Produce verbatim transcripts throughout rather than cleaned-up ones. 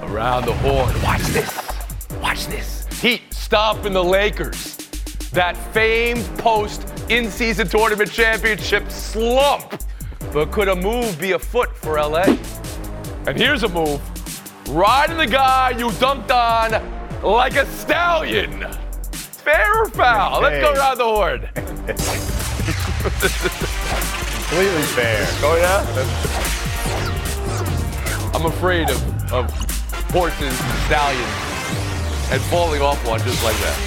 Around the horn. Watch this. Watch this. Heat stomping the Lakers. That famed post in-season tournament championship slump. But could a move be afoot for L A? And here's a move. Riding the guy you dunked on like a stallion. Fair or foul? Let's go around the horn. Completely fair. Oh, yeah? I'm afraid of, of horses and stallions and falling off one just like that.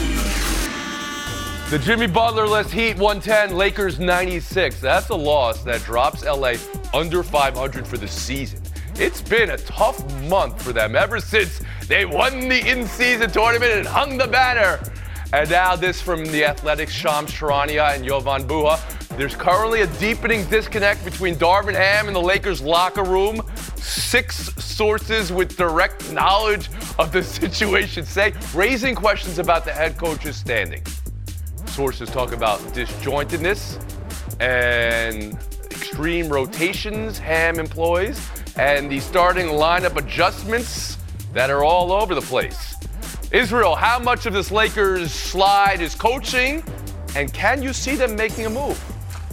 The Jimmy Butler-less Heat one ten, Lakers ninety-six. That's a loss that drops L A under five hundred for the season. It's been a tough month for them ever since they won the in-season tournament and hung the banner. And now this from the Athletics' Shams Charania and Jovan Buha. There's currently a deepening disconnect between Darvin Ham and the Lakers locker room. Six sources with direct knowledge of the situation say, raising questions about the head coach's standing. Sources talk about disjointedness and extreme rotations Ham employs and the starting lineup adjustments that are all over the place. Israel, how much of this Lakers slide is coaching, and can you see them making a move?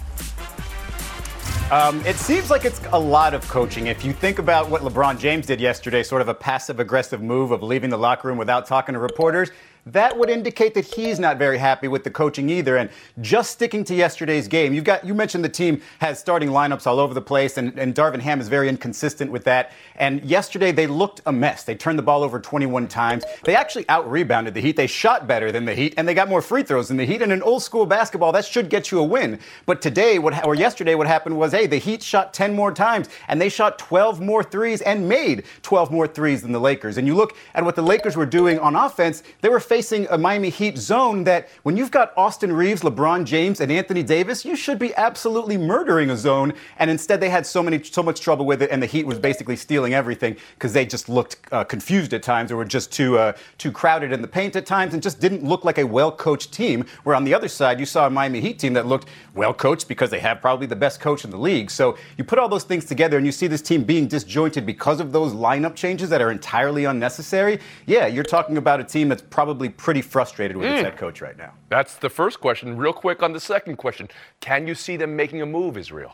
Um, it seems like it's a lot of coaching. If you think about what LeBron James did yesterday, sort of a passive-aggressive move of leaving the locker room without talking to reporters, that would indicate that he's not very happy with the coaching either. And just sticking to yesterday's game, you've got you mentioned the team has starting lineups all over the place, and, and Darvin Ham is very inconsistent with that. And yesterday they looked a mess. They turned the ball over twenty-one times. They actually out-rebounded the Heat. They shot better than the Heat, and they got more free throws than the Heat. And in old school basketball, that should get you a win. But today, what or yesterday, what happened was, hey, the Heat shot ten more times, and they shot twelve more threes and made twelve more threes than the Lakers. And you look at what the Lakers were doing on offense, they were facing a Miami Heat zone that when you've got Austin Reeves, LeBron James, and Anthony Davis, you should be absolutely murdering a zone. And instead they had so many, so much trouble with it, and the Heat was basically stealing everything because they just looked uh, confused at times, or were just too uh, too crowded in the paint at times, and just didn't look like a well-coached team. Where on the other side, you saw a Miami Heat team that looked well-coached because they have probably the best coach in the league. So you put all those things together, and you see this team being disjointed because of those lineup changes that are entirely unnecessary. Yeah, you're talking about a team that's probably pretty frustrated with mm. its head coach right now. That's the first question. Real quick on the second question. Can you see them making a move, Israel?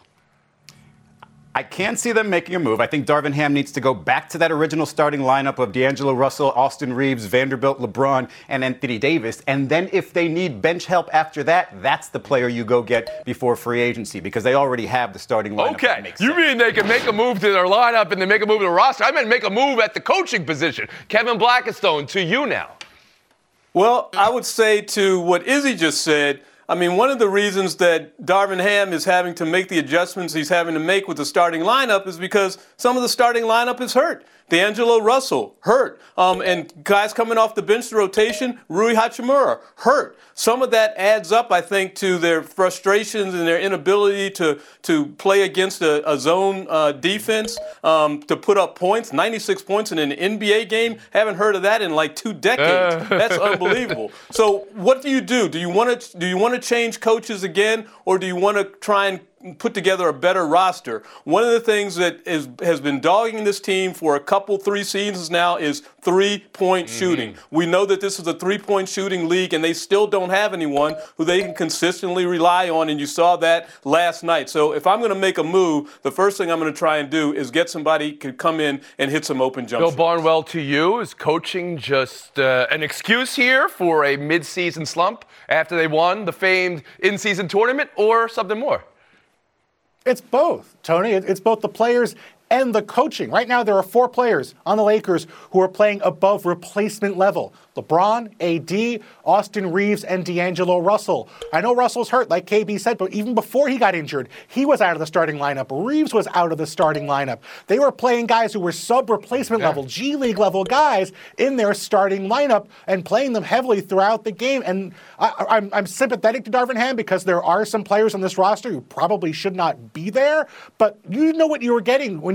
I can see them making a move. I think Darvin Ham needs to go back to that original starting lineup of D'Angelo Russell, Austin Reeves, Vanderbilt, LeBron, and Anthony Davis. And then if they need bench help after that, that's the player you go get before free agency, because they already have the starting lineup. Okay, you sense. mean they can make a move to their lineup and then make a move to the roster? I meant make a move at the coaching position. Kevin Blackistone, to you now. Well, I would say to what Izzy just said, I mean, one of the reasons that Darvin Ham is having to make the adjustments he's having to make with the starting lineup is because some of the starting lineup is hurt. D'Angelo Russell, hurt. Um, and guys coming off the bench, the rotation, Rui Hachimura, hurt. Some of that adds up, I think, to their frustrations and their inability to, to play against a, a zone uh, defense, um, to put up points, ninety-six points in an N B A game. Haven't heard of that in like two decades. That's unbelievable. So what do you do? Do you want to do you want to change coaches again, or do you want to try and put together a better roster? One of the things that is, has been dogging this team for a couple, three seasons now is three-point mm-hmm. shooting. We know that this is a three-point shooting league, and they still don't have anyone who they can consistently rely on, and you saw that last night. So if I'm going to make a move, the first thing I'm going to try and do is get somebody who can come in and hit some open jump Bill shots. Barnwell, to you, is coaching just uh, an excuse here for a mid-season slump after they won the famed in-season tournament, or something more? It's both, Tony. It's both the players and the coaching. Right now, there are four players on the Lakers who are playing above replacement level. LeBron, A D, Austin Reeves, and D'Angelo Russell. I know Russell's hurt, like K B said, but even before he got injured, he was out of the starting lineup. Reeves was out of the starting lineup. They were playing guys who were sub-replacement yeah. level, G League level guys in their starting lineup and playing them heavily throughout the game. And I, I'm, I'm sympathetic to Darvin Ham because there are some players on this roster who probably should not be there, but you know what you were getting when you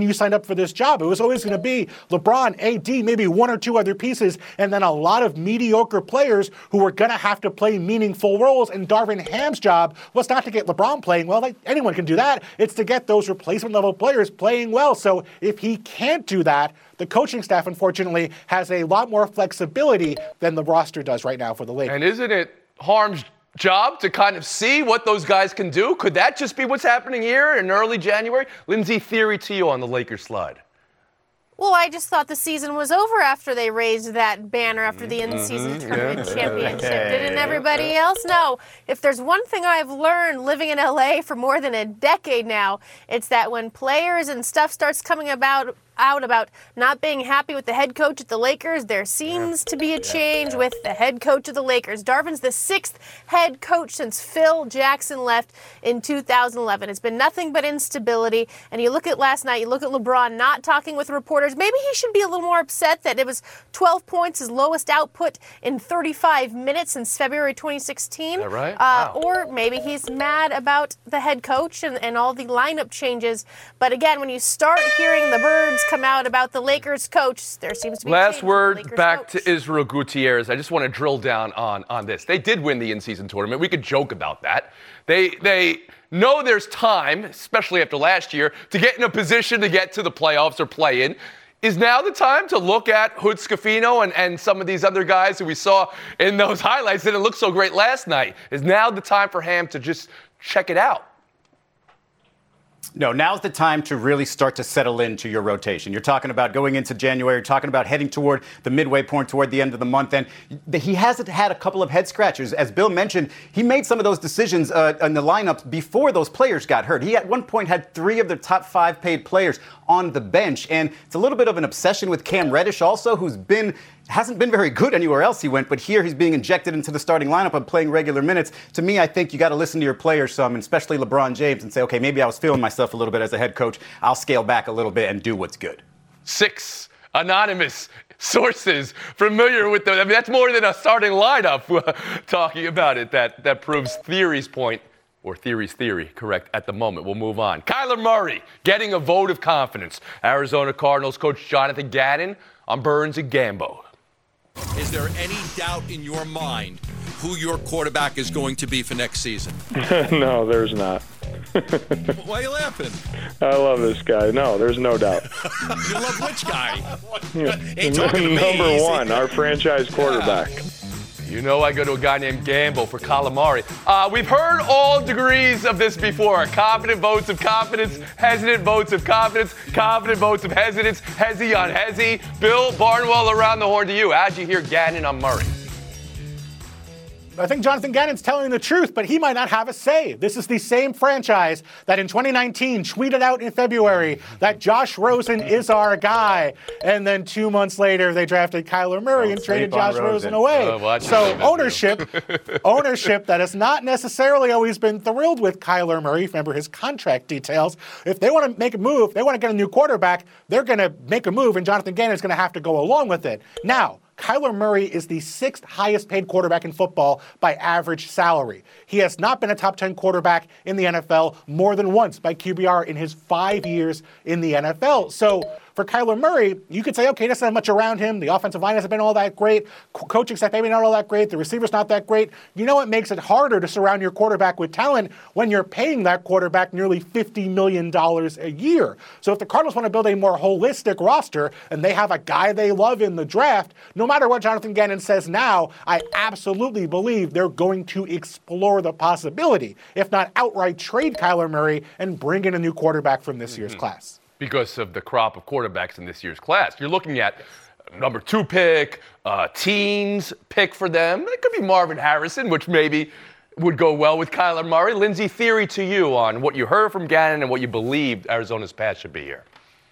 you signed up for this job. It was always going to be LeBron, A D, maybe one or two other pieces, and then a lot of mediocre players who were going to have to play meaningful roles. And Darvin Ham's job was not to get LeBron playing well. Like, anyone can do that. It's to get those replacement level players playing well. So if he can't do that, the coaching staff, unfortunately, has a lot more flexibility than the roster does right now for the Lakers. And isn't it Harm's job to kind of see what those guys can do? Could that just be what's happening here in early January? Lindsay, theory to you on the Lakers slide. Well, I just thought the season was over after they raised that banner after the in-season Mm-hmm. tournament Yeah. championship. Okay. Didn't everybody else know? If there's one thing I've learned living in L A for more than a decade now, it's that when players and stuff starts coming about out about not being happy with the head coach at the Lakers, there seems to be a change with the head coach of the Lakers. Darvin's the sixth head coach since Phil Jackson left in two thousand eleven. It's been nothing but instability. And you look at last night, you look at LeBron not talking with reporters. Maybe he should be a little more upset that it was twelve points, his lowest output in thirty-five minutes since February twenty sixteen. Is that right? Uh, Wow. Or maybe he's mad about the head coach and, and all the lineup changes. But again, when you start hearing the birds come out about the Lakers coach, there seems to be a Last change with the word Lakers back coach. to Israel Gutierrez. I just want to drill down on, on this. They did win the in-season tournament. We could joke about that. They they know there's time, especially after last year, to get in a position to get to the playoffs or play in. Is now the time to look at Hood Scafino and, and some of these other guys who we saw in those highlights that it looked so great last night? Is now the time for Ham to just check it out? No, now's the time to really start to settle into your rotation. You're talking about going into January, you're talking about heading toward the midway point toward the end of the month, and he hasn't had a couple of head scratchers. As Bill mentioned, he made some of those decisions uh, in the lineups before those players got hurt. He at one point had three of the top five paid players on the bench, and it's a little bit of an obsession with Cam Reddish also, who's been hasn't been very good anywhere else he went, but here he's being injected into the starting lineup and playing regular minutes. To me, I think you got to listen to your players some, and especially LeBron James, and say, okay, maybe I was feeling myself a little bit as a head coach. I'll scale back a little bit and do what's good. Six anonymous sources familiar with them. I mean, that's more than a starting lineup uh, talking about it. That, that proves Theory's point, or Theory's theory, correct, at the moment. We'll move on. Kyler Murray getting a vote of confidence. Arizona Cardinals coach Jonathan Gannon on Burns and Gambo. Is there any doubt in your mind who your quarterback is going to be for next season? No, there's not. Why are you laughing? I love this guy. No, there's no doubt. You love which guy? Ain't talking to me. Number one, our franchise quarterback. You know I go to a guy named Gambo for calamari. Uh, we've heard all degrees of this before. Confident votes of confidence, hesitant votes of confidence, confident votes of hesitance, hezzy on hezzy. Bill Barnwell around the horn to you. How'd you hear Gannon on Murray? I think Jonathan Gannon's telling the truth, but he might not have a say. This is the same franchise that in twenty nineteen tweeted out in February that Josh Rosen is our guy. And then two months later, they drafted Kyler Murray Don't and traded sleep on Josh Rosen. Rosen away. Oh, watch so it. ownership, ownership that has not necessarily always been thrilled with Kyler Murray. Remember his contract details. If they want to make a move, they want to get a new quarterback, they're going to make a move, and Jonathan Gannon is going to have to go along with it. Now, Kyler Murray is the sixth highest paid quarterback in football by average salary. He has not been a top ten quarterback in the N F L more than once by Q B R in his five years in the N F L. So for Kyler Murray, you could say, okay, there's not much around him. The offensive line hasn't been all that great. Co- coaching staff maybe not all that great. The receiver's not that great. You know what makes it harder to surround your quarterback with talent when you're paying that quarterback nearly fifty million dollars a year. So if the Cardinals want to build a more holistic roster and they have a guy they love in the draft, no matter what Jonathan Gannon says now, I absolutely believe they're going to explore the possibility, if not outright trade Kyler Murray and bring in a new quarterback from this year's class. Because of the crop of quarterbacks in this year's class. You're looking at number two pick, uh, teens pick for them. It could be Marvin Harrison, which maybe would go well with Kyler Murray. Lindsay, theory to you on what you heard from Gannon and what you believe Arizona's path should be here.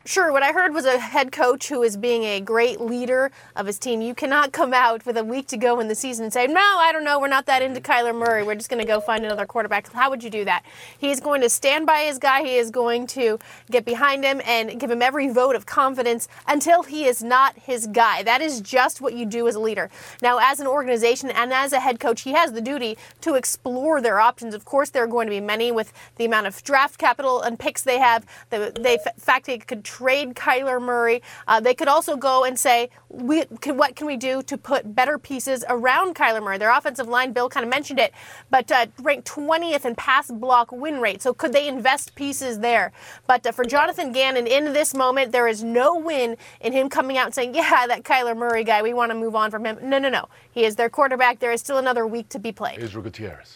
Sure, what I heard was a head coach who is being a great leader of his team. You cannot come out with a week to go in the season and say, no, I don't know, we're not that into Kyler Murray. We're just going to go find another quarterback. How would you do that? He's going to stand by his guy. He is going to get behind him and give him every vote of confidence until he is not his guy. That is just what you do as a leader. Now, as an organization and as a head coach, he has the duty to explore their options. Of course, there are going to be many with the amount of draft capital and picks they have. The, they, in fact, they could trade Kyler Murray. Uh, they could also go and say, we, can, what can we do to put better pieces around Kyler Murray? Their offensive line, Bill kind of mentioned it, but uh, ranked twentieth in pass block win rate. So could they invest pieces there? But uh, for Jonathan Gannon, in this moment, there is no win in him coming out and saying, yeah, that Kyler Murray guy, we want to move on from him. No, no, no. He is their quarterback. There is still another week to be played. Israel Gutierrez.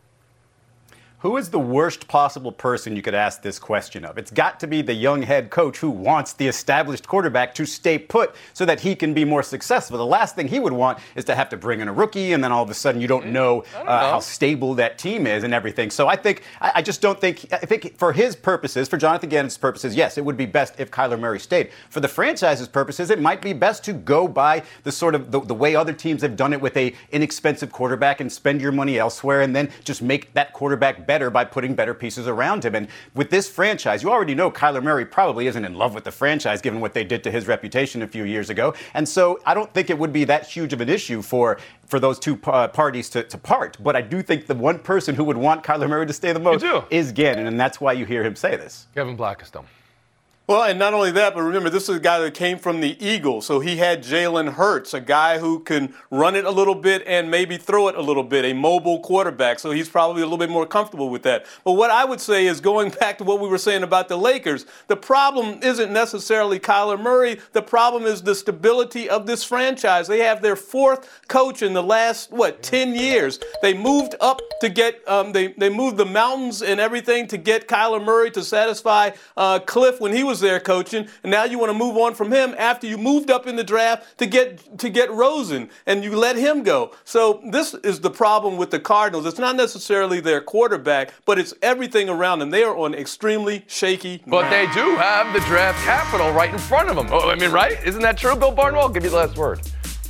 Who is the worst possible person you could ask this question of? It's got to be the young head coach who wants the established quarterback to stay put so that he can be more successful. The last thing he would want is to have to bring in a rookie, and then all of a sudden you don't know, don't uh, know. how stable that team is and everything. So I think, I, I just don't think, I think for his purposes, for Jonathan Gannon's purposes, yes, it would be best if Kyler Murray stayed. For the franchise's purposes, it might be best to go by the sort of the, the way other teams have done it with a inexpensive quarterback and spend your money elsewhere and then just make that quarterback better by putting better pieces around him. And with this franchise, you already know Kyler Murray probably isn't in love with the franchise given what they did to his reputation a few years ago. And so I don't think it would be that huge of an issue for for those two uh, parties to, to part. But I do think the one person who would want Kyler Murray to stay the most is Gannon, and that's why you hear him say this. Kevin Blackistone. Well, and not only that, but remember, this is a guy that came from the Eagles. So he had Jalen Hurts, a guy who can run it a little bit and maybe throw it a little bit, a mobile quarterback. So he's probably a little bit more comfortable with that. But what I would say is, going back to what we were saying about the Lakers, the problem isn't necessarily Kyler Murray. The problem is the stability of this franchise. They have their fourth coach in the last, what, ten years. They moved up to get, um, they, they moved the mountains and everything to get Kyler Murray to satisfy uh, Cliff when he was there coaching, and now you want to move on from him after you moved up in the draft to get to get Rosen, and you let him go. So this is the problem with the Cardinals. It's not necessarily their quarterback, but it's everything around them. They are on extremely shaky But ground. they do have the draft capital right in front of them. Oh, I mean, right? Isn't that true, Bill Barnwell? I'll give you the last word.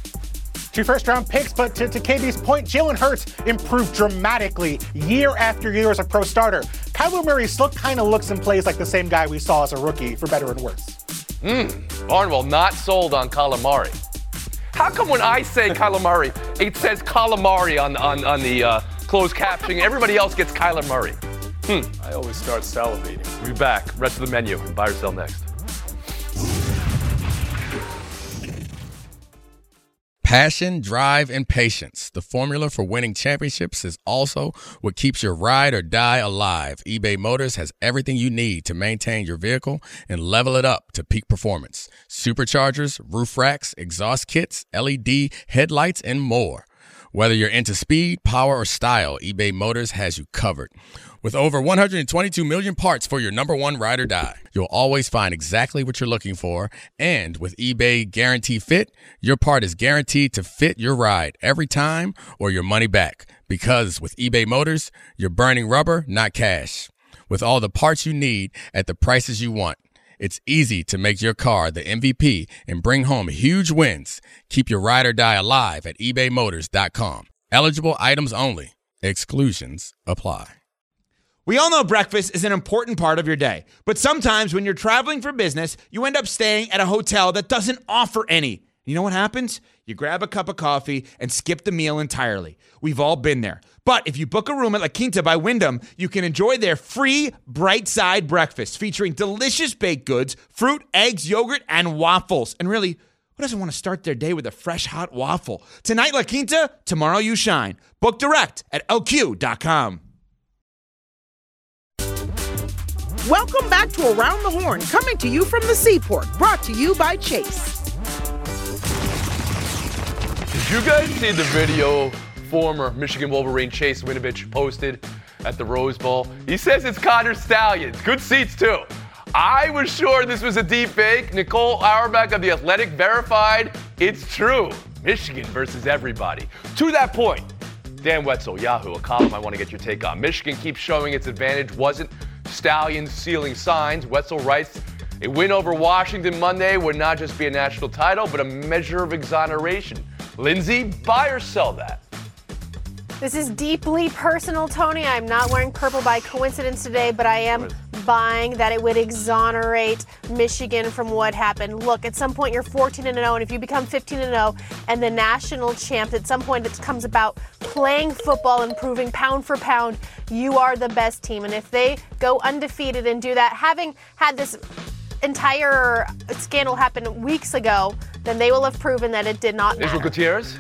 Two first-round picks, but to, to K B's point, Jalen Hurts improved dramatically year after year as a pro starter. Kyler Murray still kind of looks and plays like the same guy we saw as a rookie, for better and worse. Mm, Barnwell not sold on calamari. How come when I say calamari, it says calamari on, on, on the uh, closed captioning, everybody else gets Kyler Murray? Hmm. I always start salivating. We'll be back. Rest of the menu. Buy or sell next. Passion, drive, and patience. The formula for winning championships is also what keeps your ride or die alive. eBay Motors has everything you need to maintain your vehicle and level it up to peak performance. Superchargers, roof racks, exhaust kits, L E D headlights, and more. Whether you're into speed, power, or style, eBay Motors has you covered. With over one hundred twenty-two million parts for your number one ride or die, you'll always find exactly what you're looking for. And with eBay Guarantee Fit, your part is guaranteed to fit your ride every time or your money back. Because with eBay Motors, you're burning rubber, not cash. With all the parts you need at the prices you want, it's easy to make your car the M V P and bring home huge wins. Keep your ride or die alive at ebay motors dot com. Eligible items only. Exclusions apply. We all know breakfast is an important part of your day, but sometimes when you're traveling for business, you end up staying at a hotel that doesn't offer any. You know what happens? You grab a cup of coffee and skip the meal entirely. We've all been there. But if you book a room at La Quinta by Wyndham, you can enjoy their free Bright Side breakfast featuring delicious baked goods, fruit, eggs, yogurt, and waffles. And really, who doesn't want to start their day with a fresh, hot waffle? Tonight, La Quinta, tomorrow you shine. Book direct at L Q dot com. Welcome back to Around the Horn, coming to you from the Seaport, brought to you by Chase. Did you guys see the video former Michigan Wolverine Chase Winovich posted at the Rose Bowl? He says it's Connor Stallions. Good seats, too. I was sure this was a deep fake. Nicole Auerbach of The Athletic verified it's true. Michigan versus everybody. To that point, Dan Wetzel, Yahoo, a column I want to get your take on. Michigan keeps showing its advantage wasn't Stallions stealing signs. Wetzel writes, A win over Washington Monday would not just be a national title, but a measure of exoneration. Lindsay, buy or sell that? This is deeply personal, Tony. I'm not wearing purple by coincidence today, but I am buying that it would exonerate Michigan from what happened. Look, at some point you're fourteen and oh, and if you become fifteen and oh and the national champ, at some point it comes about playing football and proving pound for pound you are the best team. And if they go undefeated and do that, having had this entire scandal happen weeks ago, then they will have proven that it did not matter. Israel Gutierrez?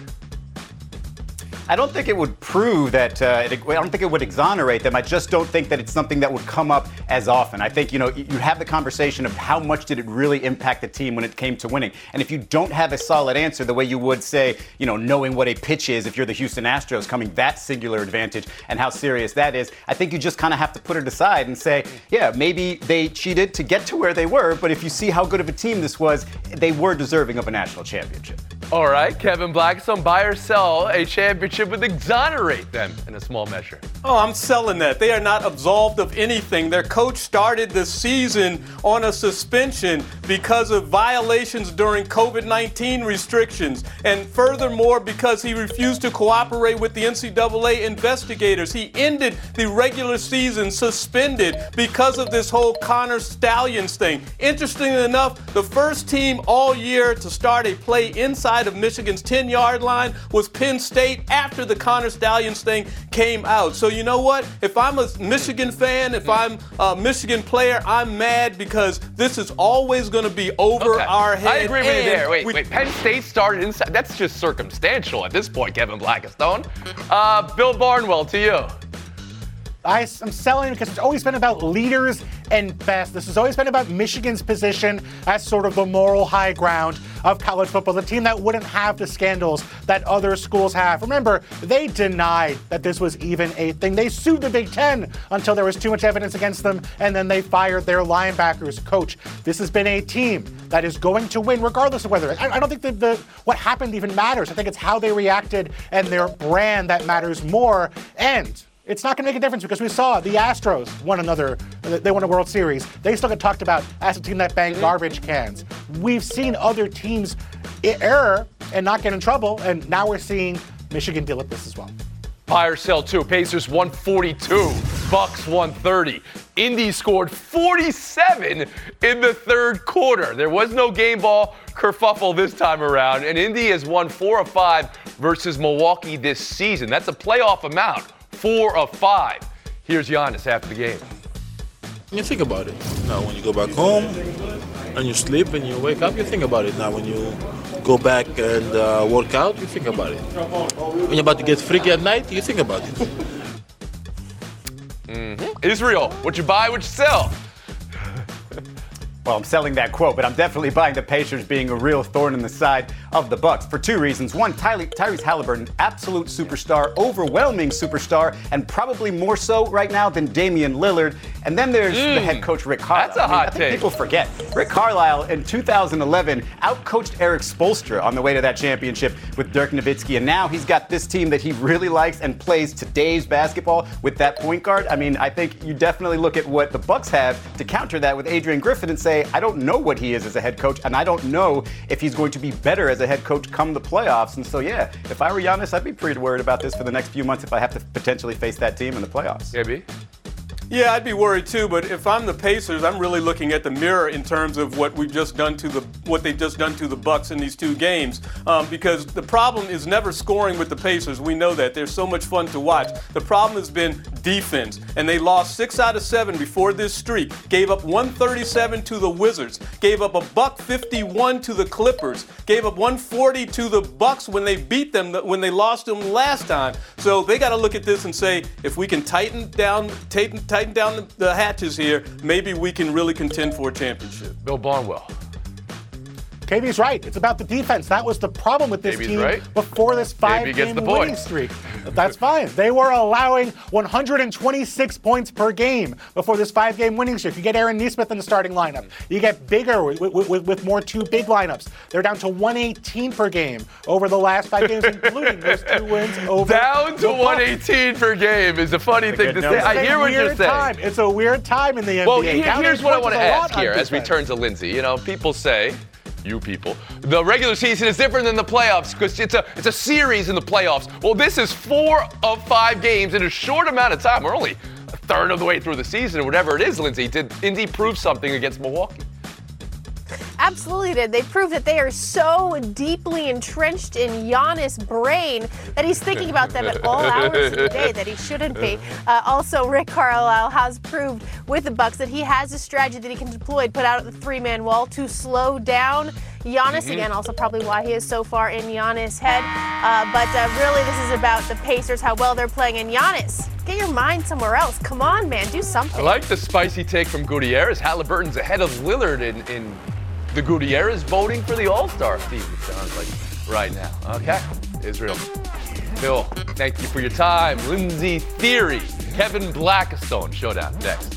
I don't think it would prove that, uh, it, I don't think it would exonerate them. I just don't think that it's something that would come up as often. I think, you know, you have the conversation of how much did it really impact the team when it came to winning. And if you don't have a solid answer, the way you would say, you know, knowing what a pitch is, if you're the Houston Astros, coming that singular advantage and how serious that is, I think you just kind of have to put it aside and say, yeah, maybe they cheated to get to where they were, but if you see how good of a team this was, they were deserving of a national championship. All right, Kevin Blackstone, buy or sell a championship would exonerate them in a small measure. Oh, I'm selling that. They are not absolved of anything. Their coach started the season on a suspension because of violations during covid nineteen restrictions. And furthermore, because he refused to cooperate with the N C double A investigators. He ended the regular season suspended because of this whole Connor Stalions thing. Interestingly enough, the first team all year to start a play inside of Michigan's ten-yard line was Penn State after the Connor Stalions thing came out. So you know what? If I'm a Michigan fan, if I'm a Michigan player, I'm mad because this is always going to be over okay. our head. I agree with you there. Wait, we, wait. Penn State started inside. That's just circumstantial at this point, Kevin Blackstone. Uh, Bill Barnwell, to you. I, I'm selling because it's always been about leaders and best. This has always been about Michigan's position as sort of the moral high ground of college football, the team that wouldn't have the scandals that other schools have. Remember, they denied that this was even a thing. They sued the Big Ten until there was too much evidence against them, and then they fired their linebackers coach. This has been a team that is going to win regardless of whether I, I don't think that the what happened even matters. I think it's how they reacted and their brand that matters more. And it's not going to make a difference because we saw the Astros won another, they won a World Series. They still get talked about as a team that banged garbage cans. We've seen other teams err and not get in trouble, and now we're seeing Michigan deal with this as well. Buy or sell two. Pacers one forty-two, Bucks one thirty. Indy scored forty-seven in the third quarter. There was no game ball kerfuffle this time around, and Indy has won four of five versus Milwaukee this season. That's a playoff amount. Four of five. Here's Giannis after the game. You think about it. Now, when you go back home and you sleep and you wake up, you think about it. Now, when you go back and uh, work out, you think about it. When you're about to get freaky at night, you think about it. Mm-hmm. Israel, what you buy, what you sell? Well, I'm selling that quote, but I'm definitely buying the Pacers being a real thorn in the side of the Bucks for two reasons. One, Ty- Tyrese Halliburton, absolute superstar, overwhelming superstar, and probably more so right now than Damian Lillard. And then there's mm, the head coach, Rick Carlisle. That's a I mean, hot I think take. People forget. Rick Carlisle in two thousand eleven outcoached Eric Spoelstra on the way to that championship with Dirk Nowitzki, and now he's got this team that he really likes and plays today's basketball with that point guard. I mean, I think you definitely look at what the Bucks have to counter that with Adrian Griffin and say, I don't know what he is as a head coach, and I don't know if he's going to be better as a head coach come the playoffs. And so, yeah, if I were Giannis, I'd be pretty worried about this for the next few months if I have to potentially face that team in the playoffs. Yeah, B? Yeah, I'd be worried too, but if I'm the Pacers, I'm really looking at the mirror in terms of what we've just done to the what they've just done to the Bucks in these two games. Um, because the problem is never scoring with the Pacers. We know that. They're so much fun to watch. The problem has been defense, and they lost six out of seven before this streak. Gave up one thirty-seven to the Wizards. Gave up a buck fifty-one to the Clippers. Gave up one forty to the Bucks when they beat them when they lost them last time. So they got to look at this and say, if we can tighten down, tighten, tighten down the, the hatches here, maybe we can really contend for a championship. Bill Barnwell. K B's right. It's about the defense. That was the problem with this K B's team right. before this five-game winning streak. That's fine. They were allowing one hundred twenty-six points per game before this five-game winning streak. You get Aaron Nesmith in the starting lineup. You get bigger with, with, with more two big lineups. They're down to one eighteen per game over the last five games, including those two wins over Down to one eighteen per game is a funny thing to say. I hear what you're saying. Time. It's a weird time in the N B A. Well, here, here's what I want to ask here as we defense. turn to Lindsay. You know, people say, you people, the regular season is different than the playoffs because it's a it's a series in the playoffs. Well, this is four of five games in a short amount of time. We're only a third of the way through the season or whatever it is, Lindsay. Did Indy prove something against Milwaukee? Absolutely did. They proved that they are so deeply entrenched in Giannis' brain that he's thinking about them at all hours of the day that he shouldn't be. Uh, also, Rick Carlisle has proved with the Bucks that he has a strategy that he can deploy, put out at the three-man wall to slow down Giannis. Mm-hmm. Again, also probably why he is so far in Giannis' head. Uh, but uh, really, this is about the Pacers, how well they're playing. And Giannis, get your mind somewhere else. Come on, man, do something. I like the spicy take from Gutierrez. Halliburton's ahead of Lillard in, in the Gutierrez voting for the All-Star team, it sounds like, right now. Okay, Israel. Phil, thank you for your time. Lindsay Theory, Kevin Blackistone, Showdown next.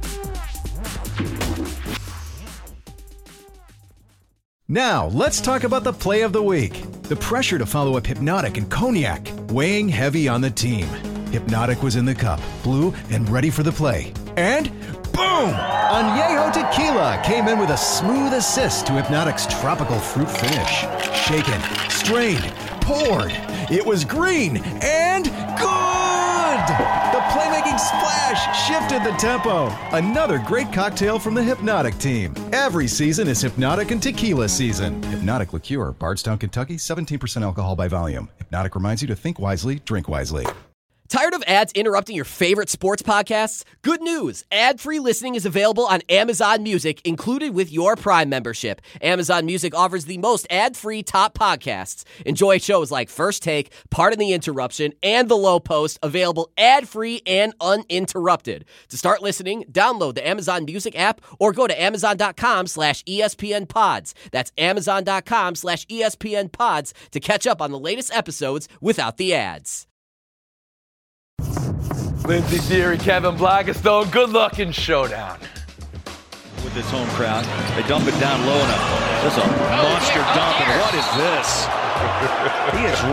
Now, let's talk about the play of the week. The pressure to follow up Hypnotic and Cognac, weighing heavy on the team. Hypnotic was in the cup, blue, and ready for the play. And boom! Añejo Tequila came in with a smooth assist to Hypnotic's tropical fruit finish. Shaken, strained, poured. It was green and good! The playmaking splash shifted the tempo. Another great cocktail from the Hypnotic team. Every season is Hypnotic and Tequila season. Hypnotic Liqueur, Bardstown, Kentucky, seventeen percent alcohol by volume. Hypnotic reminds you to think wisely, drink wisely. Tired of ads interrupting your favorite sports podcasts? Good news! Ad-free listening is available on Amazon Music, included with your Prime membership. Amazon Music offers the most ad-free top podcasts. Enjoy shows like First Take, Pardon the Interruption, and The Low Post, available ad-free and uninterrupted. To start listening, download the Amazon Music app or go to amazon.com slash ESPN pods. That's amazon.com slash ESPN pods to catch up on the latest episodes without the ads. Lindsay Theory, Kevin Blackistone, good luck in Showdown. With this home crowd, they dump it down low enough. There's a monster dump, and what is this? He is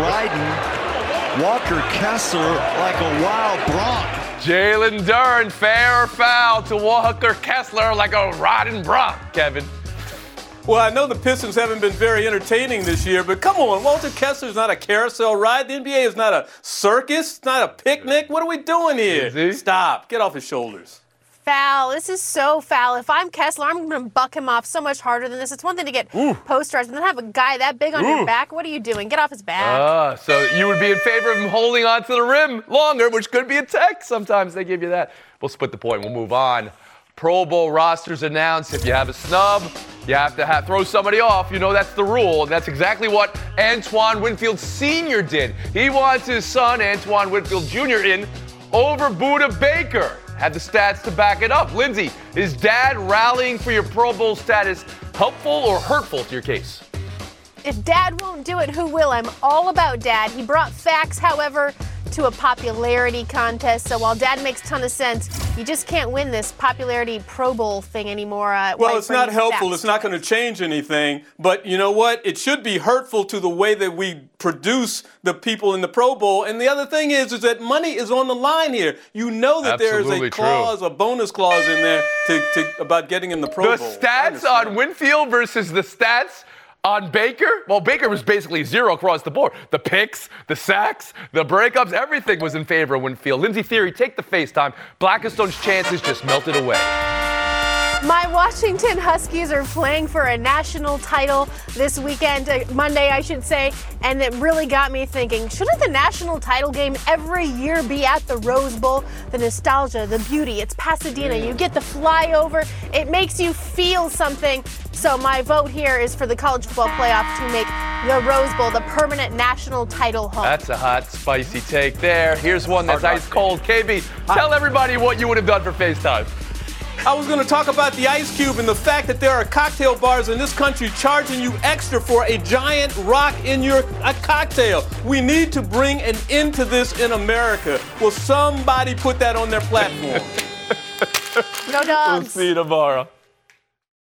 riding Walker Kessler like a wild bronc. Jalen Duren, fair or foul to Walker Kessler like a riding bronc, Kevin. Well, I know the Pistons haven't been very entertaining this year, but come on, Walter Kessler's not a carousel ride. The N B A is not a circus. It's not a picnic. What are we doing here? Stop. Get off his shoulders. Foul. This is so foul. If I'm Kessler, I'm going to buck him off so much harder than this. It's one thing to get posterized, but then have a guy that big on Ooh. your back. What are you doing? Get off his back. Ah, so you would be in favor of him holding on to the rim longer, which could be a tech. Sometimes they give you that. We'll split the point. We'll move on. Pro Bowl rosters announced. If you have a snub, you have to have, throw somebody off. You know that's the rule. And that's exactly what Antoine Winfield Senior did. He wants his son, Antoine Winfield Junior, in over Budda Baker. Had the stats to back it up. Lindsay, is Dad rallying for your Pro Bowl status helpful or hurtful to your case? If Dad won't do it, who will? I'm all about Dad. He brought facts, however, to a popularity contest. So while Dad makes a ton of sense, you just can't win this popularity Pro Bowl thing anymore. Uh, well, it's not helpful. It's not going to change anything. But you know what? It should be hurtful to the way that we produce the people in the Pro Bowl. And the other thing is, is that money is on the line here. You know that there is a clause, true. a bonus clause in there to, to about getting in the Pro the Bowl. The stats on Winfield versus the stats on Baker? Well, Baker was basically zero across the board. The picks, the sacks, the breakups, everything was in favor of Winfield. Lindsay Theory, take the FaceTime. Blackistone's chances just melted away. My Washington Huskies are playing for a national title this weekend, uh, Monday, I should say, and it really got me thinking, shouldn't the national title game every year be at the Rose Bowl? The nostalgia, the beauty, it's Pasadena, you get the flyover, it makes you feel something. So my vote here is for the college football playoff to make the Rose Bowl the permanent national title home. That's a hot, spicy take there. Here's one that's ice cold. K B, tell everybody what you would have done for FaceTime. I was going to talk about the Ice Cube and the fact that there are cocktail bars in this country charging you extra for a giant rock in your a cocktail. We need to bring an end to this in America. Will somebody put that on their platform? No dogs. We'll see you tomorrow.